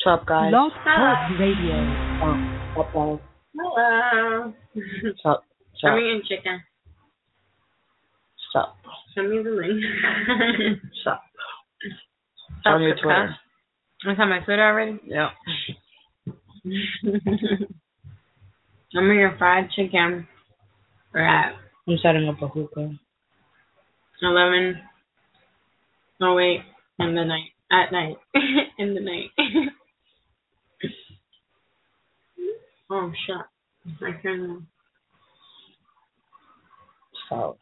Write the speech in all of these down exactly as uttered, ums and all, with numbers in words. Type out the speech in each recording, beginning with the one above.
up, guys? Blog Talk Radio. Oh, what guys? Hello. What's up? What's up? I'm eating chicken. What's up? Send me the link. What's up? It's on your Twitter. It's on my Twitter already? Yeah. I'm eating fried chicken. We're at I'm setting up a hookah. eleven. Oh, wait. In the night. At night. In the night. Oh, shit. I can't. So.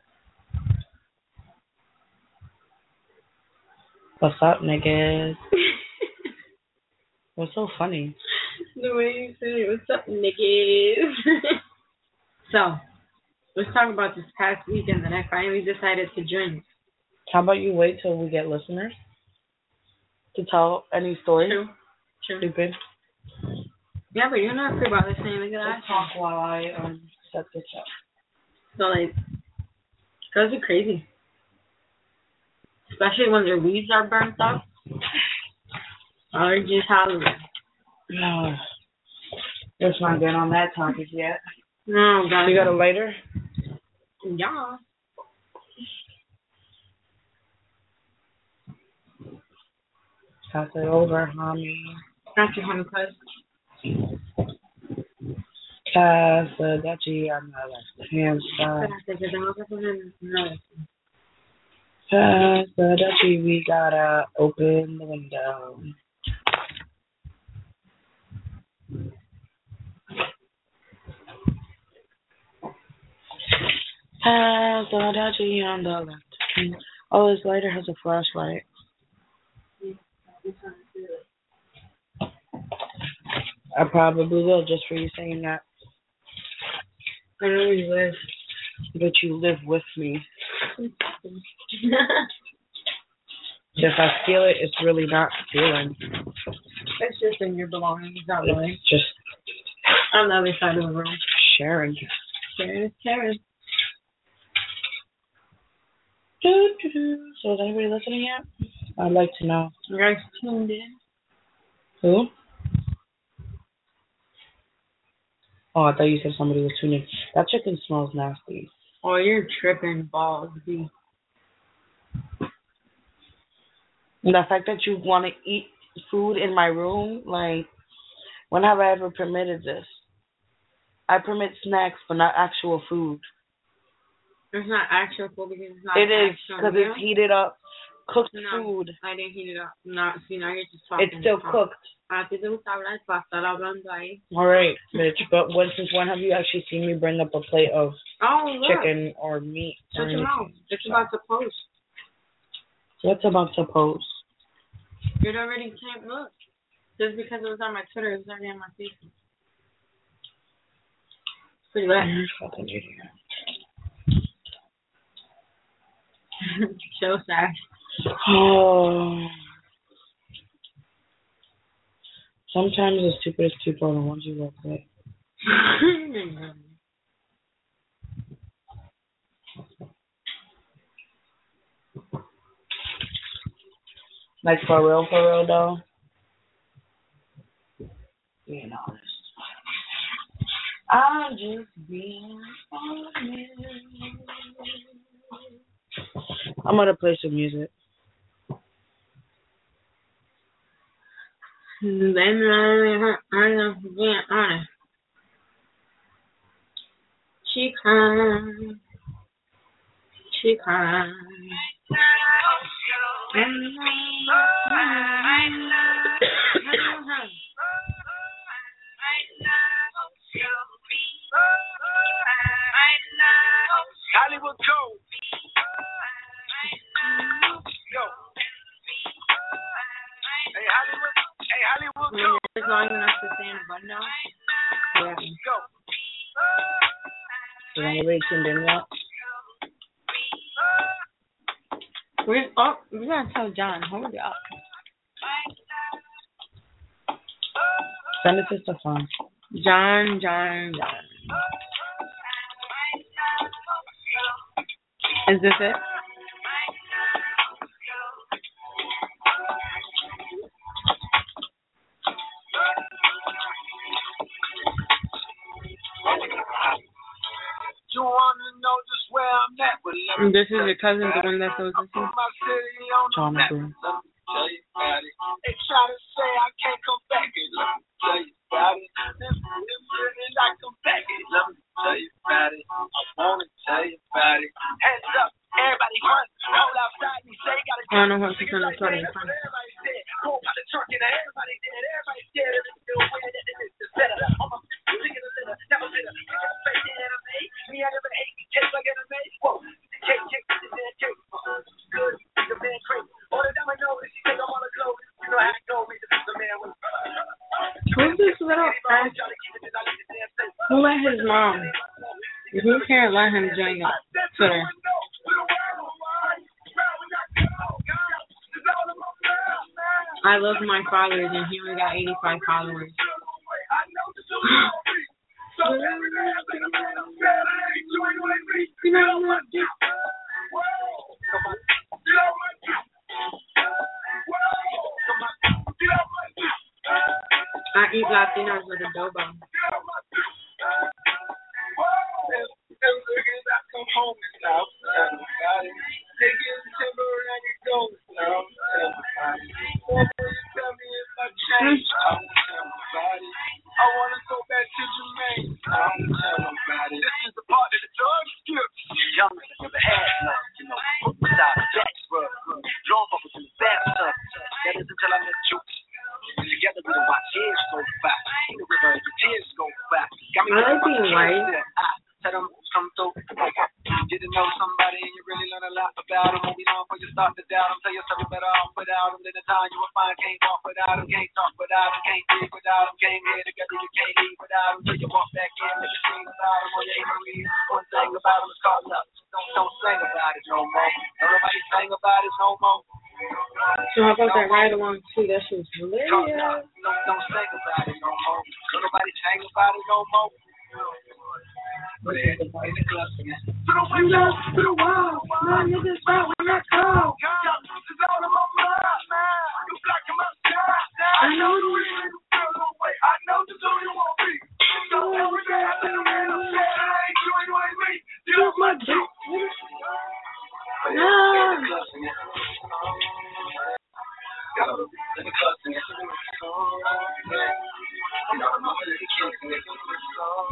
What's up, niggas? What's so funny? The way you say it. What's up, niggas? So, let's talk about this past weekend that I finally decided to drink. How about you wait till we get listeners to tell any story? True. True. Stupid. Yeah, but you're not free about listening. Look at Let's that. talk while I um set this up. So, like, girls are crazy. Especially when their weeds are burnt up. Or just hollering. No. Let's not get on that topic yet. No, God. You got a lighter? Yeah. Pass it over, homie. Got your honey cuz. Pass the Dutchie on the left hand side. Pass the Dutchie, we gotta open the window. Pass the Dutchie on the left. Oh, this lighter has a flashlight. I probably will, just for you saying that. I know where you live. But you live with me. If I steal it, it's really not stealing. It's just in your belongings, not It's mine. just On the other side of the room. sharing. Sharon is Sharon. So is anybody listening yet? I'd like to know. You guys tuned in? Who? Oh, I thought you said somebody was tuning. That chicken smells nasty. Oh, you're tripping balls, B. And the fact that you want to eat food in my room, like, when have I ever permitted this? I permit snacks, but not actual food. It's not actual food because it's not It is, actual because meal. it's heated up, cooked No, food. I didn't heat it up. No, see, now you're just talking. It's still cooked. A ti te gusta hablar pasta, la hablando ahí. All right, bitch. But when, since when have you actually seen me bring up a plate of Oh, look. chicken or meat? Shut or your mouth. anything? It's about to post. What's about to post? It already came. Look. Just because it was on my Twitter, it was already on my Facebook. Pretty bad. You're a fucking idiot. So sad. Oh. Sometimes the stupidest people are the ones you work with. Like, for real, for real, though? Being honest. I'm just being honest. I'm gonna play some music. Then I I'm being honest. She cried. She cried. Hollywood Code. Yo. Hey Hollywood. Hey Hollywood When Code. you're long enough to stay in a bun now, yeah. Go. Is anybody tuned in yet? We're, oh, we gotta tell John. Hold up. Send it to Stefan. John, John, John. Is this it? This is your cousin, the one that goes into Jonathan. Tell you about it. They try to say I can't come back and let me tell you about it. If, if really I come back and let me tell you about it. I wanna tell you about it. Hands up, everybody run. Roll outside and say you gotta I don't know what she's gonna try to everybody dead. Go by the truck and everybody dead. Everybody dead. Everything's still weird. It's better. I'm a thinking of the never been a fake anime. Me I never hate me taste like anime. Whoa, cake, cake, cake, cake. Good, the man crazy. All the time I know is you take off all the clothes. You know how it goes. The man was. Who's this little ass? Who let his mom? Who can't let him join the Twitter? I love my followers, and he only got eighty-five followers. I eat Latinos with adobo. I wanna go back to Jermaine. I don't tell nobody. This is the part of the drug skips. Young never had none, you know. Without a jack scrub, drawn bubbles in the bathtub. That is until I met you. Together we don't watch years go by. In the river, the tears go by. Got me I like being white. I tell them come through. Didn't know somebody and you really learn a lot about them. Moving on before you start to doubt them. Tell yourself you better off without them. Then the time you will find can't walk without them. Can't talk without them. Can't breathe without them. Came here together, you can't leave without them. Till you walk back in, make you sing about them. Or you ain't read. One thing about them is called love. Don't, don't sing about it no more. Don't nobody sing about it no more. So how about that ride along too? That shit's hilarious. Don't, don't sing about it no more. Don't nobody sing about it no more. But in the club again. To the window, to the wall. My niggas out when I call. It's all in my mind, man. You black in my sky. I know you really feel no way. I know this who you want me. So every day I tell them, man, I'm sad. I ain't doing what I mean. You know my truth. But in the club again. Go to the club again. You know, I'm over the kids and they're going to go.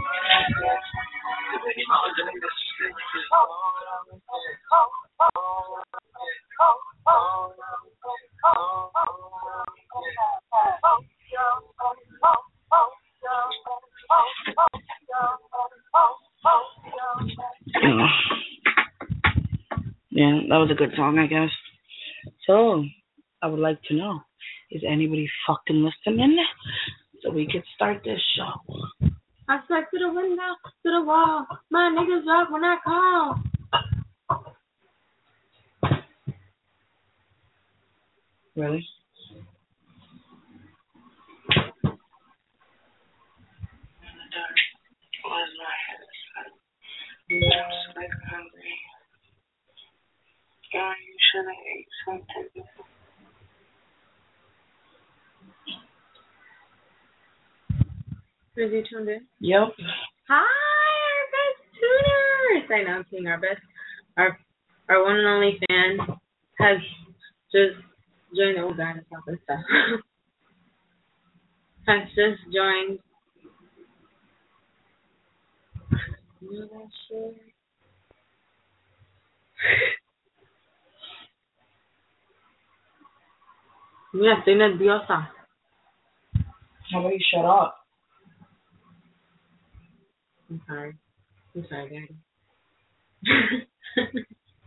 Yeah, that was a good song, I guess. So, I would like to know, is anybody fucking listening? So we can start this show. I stuck to the window, to the wall. My niggas up when I call. Really? God, you should have ate something. Is he tuned in? Yep. Hi, our best tuners. I know I'm seeing our best, our our one and only fan has just joined. Oh God, it's not this stuff. Has just joined. You know that shit? Mira, estoy nerviosa. How about you shut up? I'm sorry. I'm sorry, Daddy.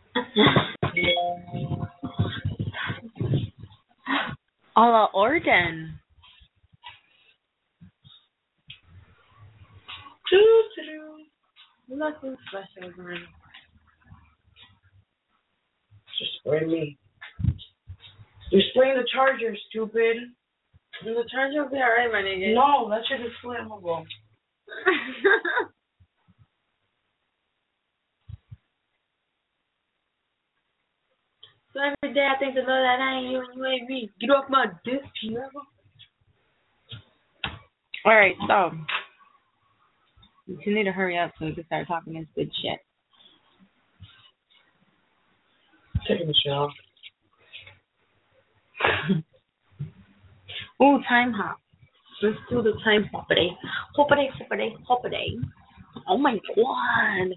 Alla Orden. Nothing special, man. Just spray me. You're spraying the charger, stupid. The charger will be alright, my nigga. No, that shit is flammable. So every day I think to know that I ain't you and you ain't me. Get off my dick, you ever? Alright, so. You need to hurry up so we can start talking this good shit. taking the shit off. Ooh, time hop. Let's do the time hoppity. Hoppity, hoppity, hoppity. Oh my god.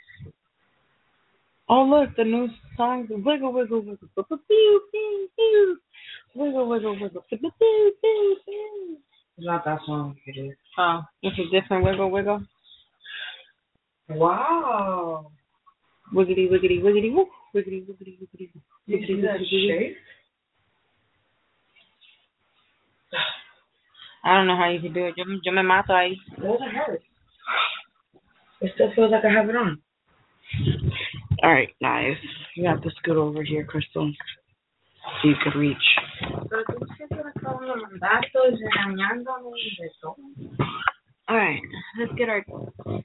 Oh, look, the new song. Wiggle, wiggle, wiggle. Pew, pew, pew, pew. Wiggle, wiggle, wiggle. Pew, pew, pew, pew. It's not that song, it is. Oh, it's a different wiggle, wiggle. Wow. Wiggity, wiggity, wiggity, woo. Wiggity, wiggity, wiggity, woo. You see that shape? I don't know how you can do it. Yo, yo me mato ahí. It doesn't hurt. It still feels like I have it on. All right, guys. You have to scoot over here, Crystal, so you could reach. All right, let's get our...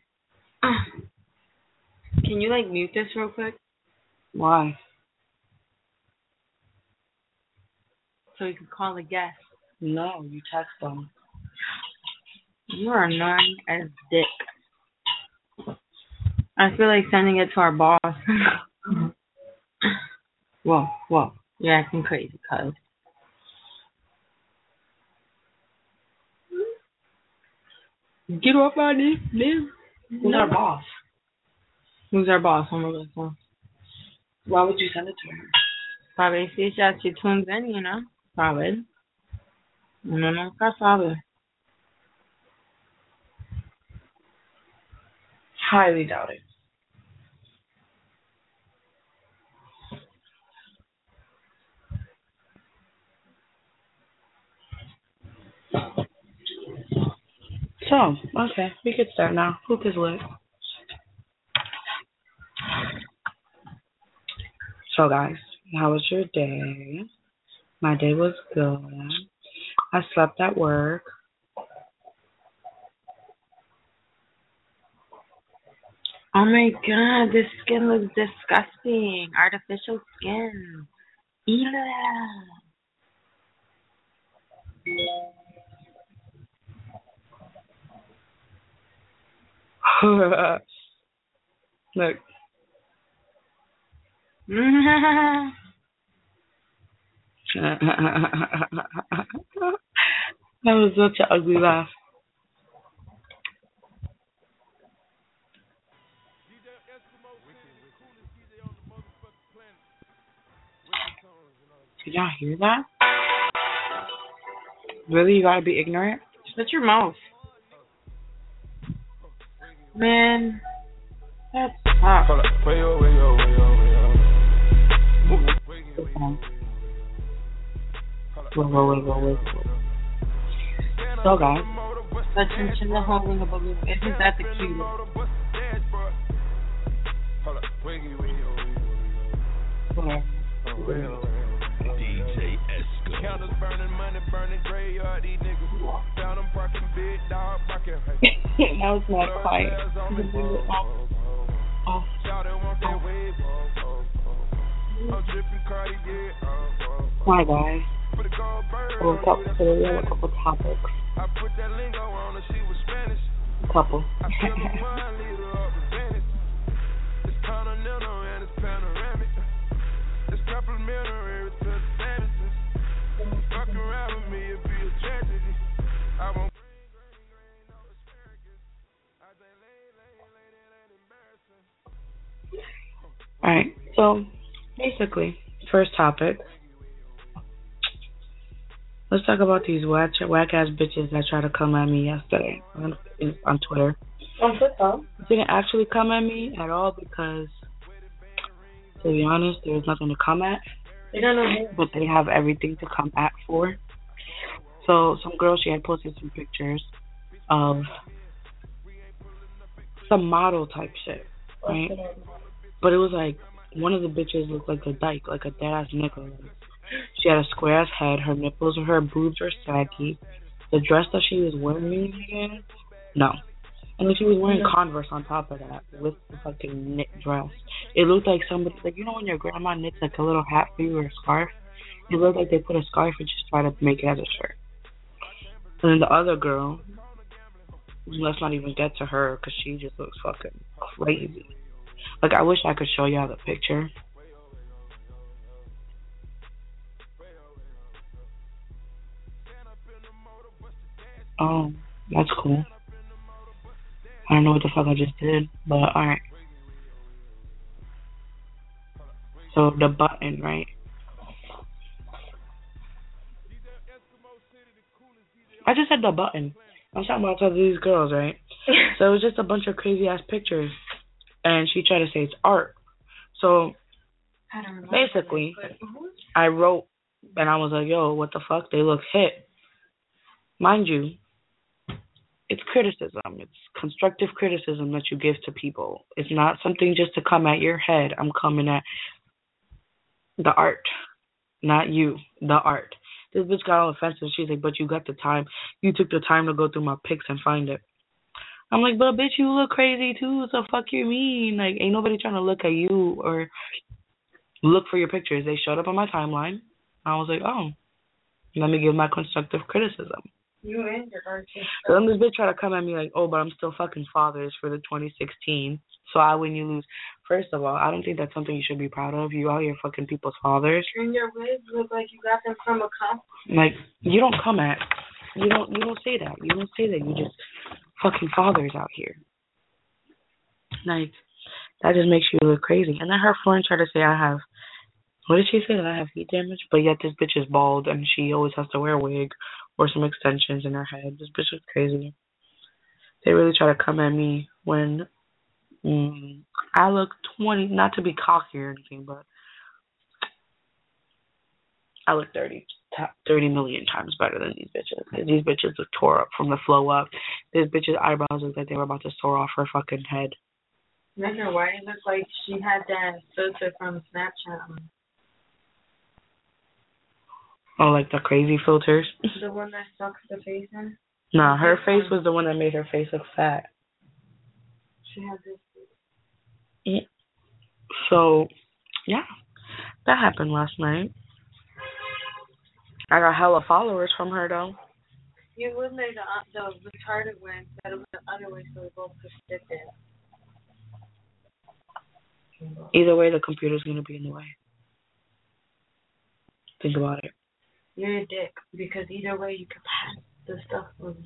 Can you, like, mute this real quick? Why? So you can call a guest. No, you text them. You are annoying as dick. I feel like sending it to our boss. Whoa, whoa. You're acting crazy, cuz. Get off my knee, knee. Who's our boss? Who's our boss? Oh my God. Why would you send it to her? Probably si ella she tunes in, you know. Probably. Uno nunca sabe. Highly doubt it. So, okay, we could start now. Hoop is lit. So, guys, how was your day? My day was good. I slept at work. Oh my God, this skin looks disgusting. Artificial skin. Ew. Look. That was such an ugly laugh. Did y'all hear that? Really? You gotta be ignorant? Shut your mouth. Man, that's tough. Wiggle, wiggle, wiggle. So, guys. Let's mention the holding a balloon. Isn't that the cutest? Where? D J Esco. Counters burning, money burning, graveyard, these niggas. Found them parking, big dog barking. That was not quiet. Oh. My guys. We'll talk today. We have a couple topics. A couple. Alright, so basically, first topic. Let's talk about these whack, whack ass bitches that tried to come at me yesterday on, on Twitter. On Twitter? They didn't actually come at me at all because, to be honest, there's nothing to come at. They don't know who. But they have everything to come at for. So some girl, she had posted some pictures of some model type shit, right? But it was like one of the bitches looked like a dyke, like a dead ass nigga. She had a square ass head. Her nipples or her boobs were saggy. The dress that she was wearing, again, no. And then she was wearing Converse on top of that with the fucking knit dress. It looked like somebody, like, you know when your grandma knits like a little hat for you or a scarf? It looked like they put a scarf and just tried to make it as a shirt. And then the other girl, let's not even get to her because she just looks fucking crazy. Like, I wish I could show y'all the picture. Oh, that's cool. I don't know what the fuck I just did, but alright. So the button, right? I just said the button. I'm talking about all these girls, right? So it was just a bunch of crazy ass pictures, and she tried to say it's art. So basically, I wrote, and I was like, yo, what the fuck? They look hit. Mind you, it's criticism. It's constructive criticism that you give to people. It's not something just to come at your head. I'm coming at the art, not you, the art. This bitch got all offensive. She's like, but you got the time. You took the time to go through my pics and find it. I'm like, but bitch, you look crazy too, so fuck you mean. Like, ain't nobody trying to look at you or look for your pictures. They showed up on my timeline. I was like, oh, let me give my constructive criticism. You and your art. So then this bitch tried to come at me like, oh, but I'm still fucking fathers for the twenty sixteen. So I win, you lose. First of all, I don't think that's something you should be proud of. You out here fucking people's fathers. And your wigs look like you got them from a comp. Like, you don't come at, you don't, you don't say that. You don't say that. You just fucking fathers out here. Like, that just makes you look crazy. And then her friend tried to say I have, what did she say, that I have heat damage? But yet this bitch is bald and she always has to wear a wig or some extensions in her head. This bitch is crazy. They really try to come at me when mm, I look twenty, not to be cocky or anything, but I look thirty, thirty million times better than these bitches. These bitches look tore up from the flow up. This bitch's eyebrows look like they were about to soar off her fucking head. Nigga, why it look like she had that filter from Snapchat? Oh, like the crazy filters? The one that sucks the face in? Nah, her face was the one that made her face look fat. She had this. Yeah. So, yeah, that happened last night. I got hella followers from her, though. You would make the, uh, the retarded one instead of the other way so we both could sit there. Either way, the computer's going to be in the way. Think about it. You're a dick, because either way you can pass the stuff around.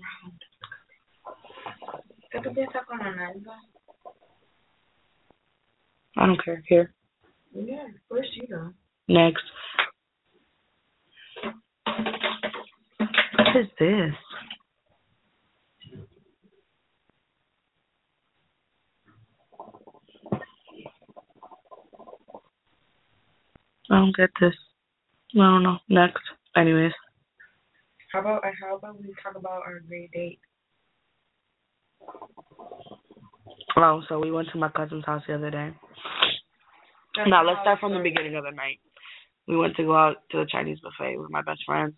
¿Qué tú piensas con Ananda? I don't care. Here. Yeah, where's she go? Next. What is this? I don't get this. I don't know. Next. Anyways. How about how about we talk about our great date? Oh, so we went to my cousin's house the other day. That's now, let's start from the beginning of the night. We went to go out to the Chinese buffet with my best friend.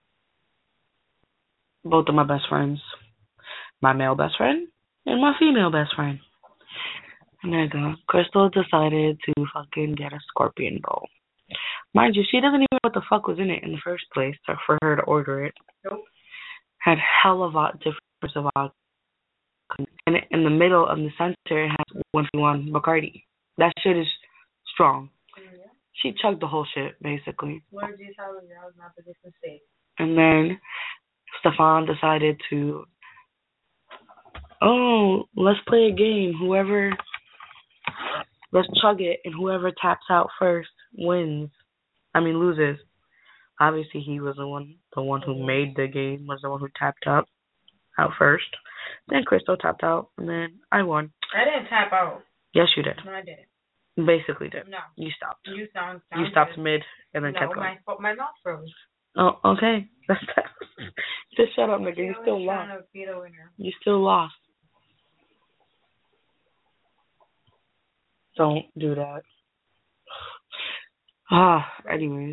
Both of my best friends. My male best friend and my female best friend. And there you go. Crystal decided to fucking get a scorpion bowl. Mind you, she doesn't even know what the fuck was in it in the first place for her to order it. Nope. Had hella of difference of vodka. And in the middle of the center, it has one fifty-one Bacardi. That shit is strong. Yeah. She chugged the whole shit, basically. What did you tell her? That was not the different state. And then Stefan decided to, oh, let's play a game. Whoever, let's chug it, and whoever taps out first wins. I mean, loses. Obviously, he was the one, the one who made the game, was the one who tapped out, out first. Then Crystal tapped out, and then I won. I didn't tap out. Yes, you did. No, I didn't. Basically did. No. You stopped. You sound. You stopped mid and then no, kept going. No, my my mouth froze. Oh, okay. Just shut up, nigga. You still lost. To be the winner. You still lost. Don't do that. Ah, anyways.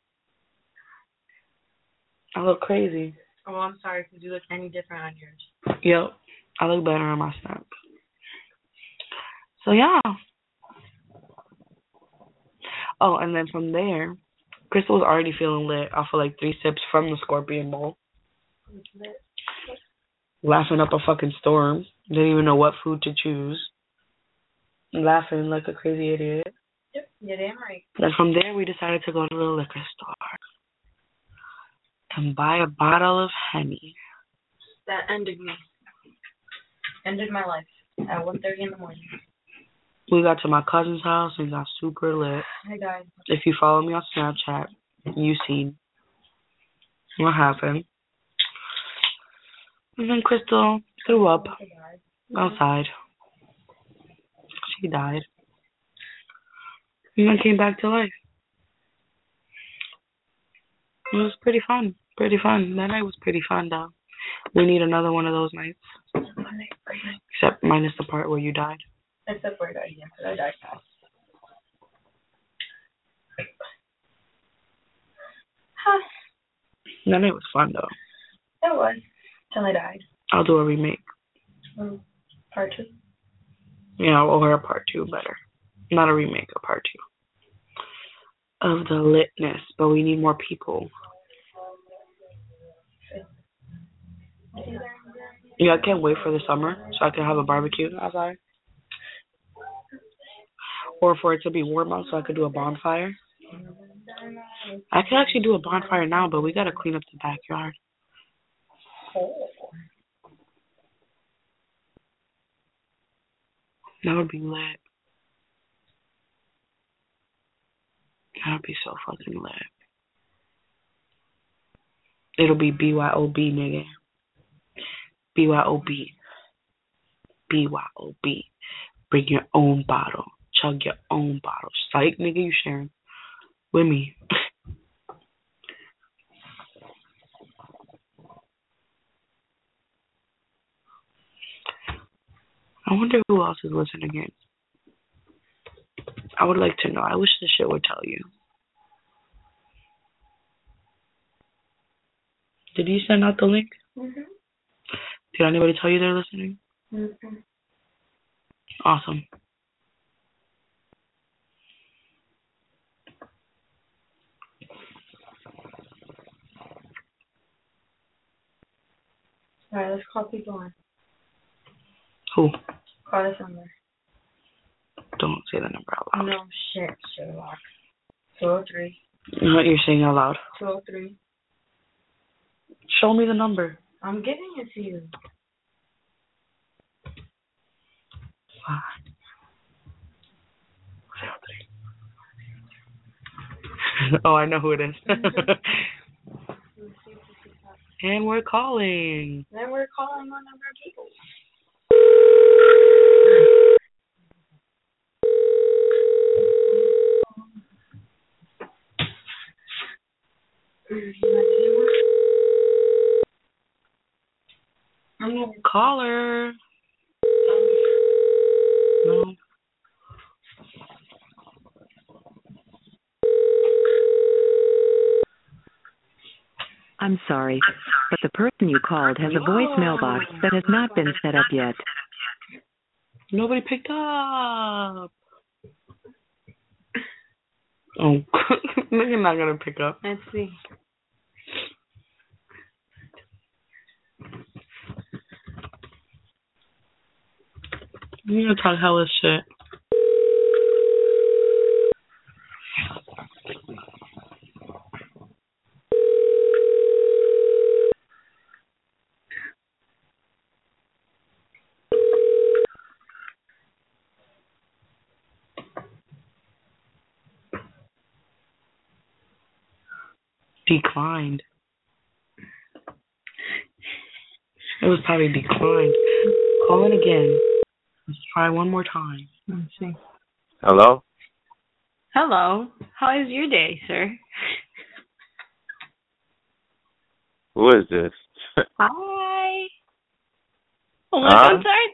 I look crazy. Oh, I'm sorry, because you look any different on yours. Yep. I look better on my snap. So, yeah. Oh, and then from there, Crystal was already feeling lit off of like three sips from the scorpion bowl. Laughing up a fucking storm. Didn't even know what food to choose. Laughing like a crazy idiot. Yep, you're damn right. Then from there, we decided to go to the liquor store and buy a bottle of Henny. that ended me. Ended my life at one thirty in the morning. We got to my cousin's house and got super lit. I died. If you follow me on Snapchat, you seen what happened. And then Crystal threw up outside. She died. And then came back to life. It was pretty fun. Pretty fun. That night was pretty fun, though. We need another one of those nights. Except minus the part where you died. Except where I died, yeah, because I died fast. Huh. That night was fun, though. It was. Till I died. I'll do a remake. Mm. Part two? Yeah, or a part two better. Not a remake, a part two. Of the litness, but we need more people. Yeah, I can't wait for the summer so I can have a barbecue outside. Or for it to be warm out so I could do a bonfire. I could actually do a bonfire now, but we gotta clean up the backyard. That would be lit. That would be so fucking lit. It'll be B Y O B, nigga. B Y O B. B Y O B. Bring your own bottle. Chug your own bottle. Psych, nigga, you sharing with me. I wonder who else is listening in. I would like to know. I wish this shit would tell you. Did you send out the link? Mm-hmm. Did anybody tell you they're listening? Mm-hmm. Awesome. Alright, let's call people on. Who? Call this number. Don't say the number out loud. No shit, Sherlock. two oh three. What you're saying out loud? two oh three. Show me the number. I'm giving it to you. Oh, I know who it is. And we're calling. Then we're calling on number of people. Caller. No. I'm sorry, but the person you called has a voicemail box that has not been set up yet. Nobody picked up. Oh, they're not gonna pick up. Let's see. You're gonna talk hella shit. Declined. It was probably declined. Call it again. Let's try one more time. Let's see. Hello? Hello. How is your day, sir? Who is this? Hi. Oh my Huh? God, I'm sorry.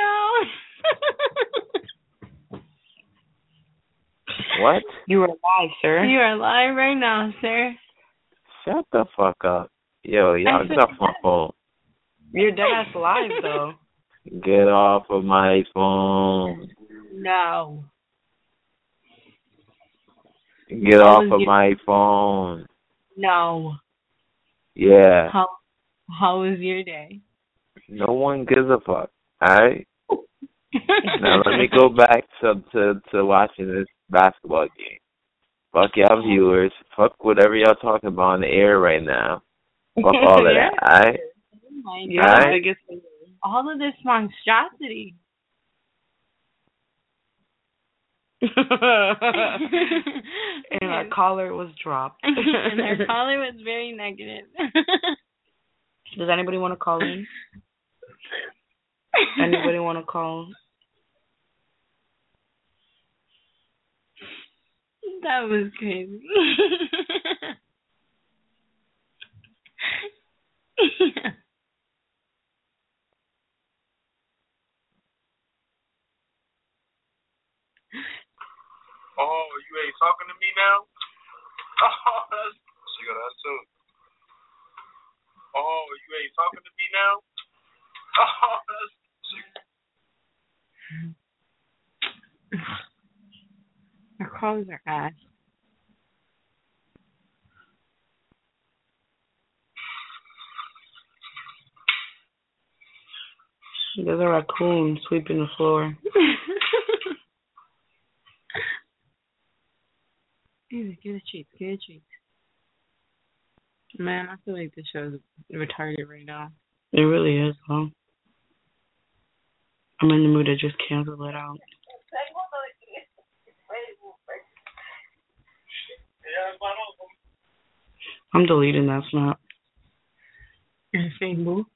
No. What? You are live, sir. You are live right now, sir. Shut the fuck up. Yo, y'all get off my phone. You're dead ass live, though. Get off of my phone. No. Get How off was of your- my phone. No. Yeah. How How was your day? No one gives a fuck. Alright? Now let me go back to, to, to watching this basketball game. Fuck y'all viewers. Fuck whatever y'all talking about on the air right now. Fuck all of that, alright? my You're God. the biggest thing. All of this monstrosity. And our caller was dropped. And our caller was very negative. Does anybody want to call in? Anybody want to call? That was crazy. Oh, you ain't talking to me now? Oh, that's, she got that too. Oh, you ain't talking to me now? Oh, that's, she... Our callers are ass. There's a raccoon sweeping the floor. Easy, get a treat, get a treat. Man, I feel like this show's retarded right now. It really is, though. I'm in the mood to just cancel it out. I'm deleting that snap. Facebook.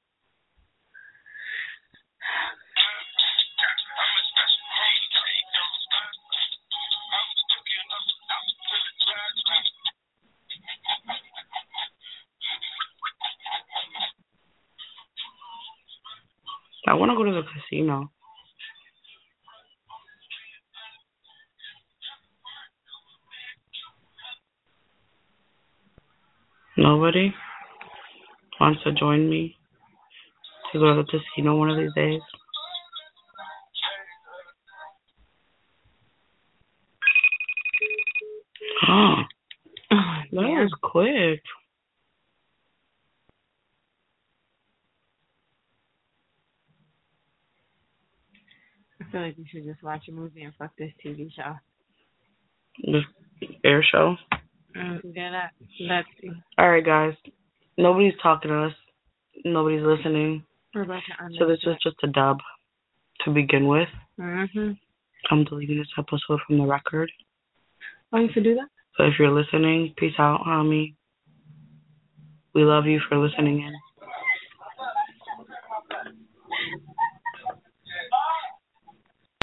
I want to go to the casino. Nobody wants to join me to go to the casino one of these days. Oh, that yeah. was quick. I feel like we should just watch a movie and fuck this T V show. This air show. Mm, yeah, that, that's it. All right, guys. Nobody's talking to us. Nobody's listening. We're about to So this was just a dub to begin with. Mm-hmm. I'm deleting this episode from the record. Oh, you should do that? So if you're listening, peace out, homie. We love you for listening in.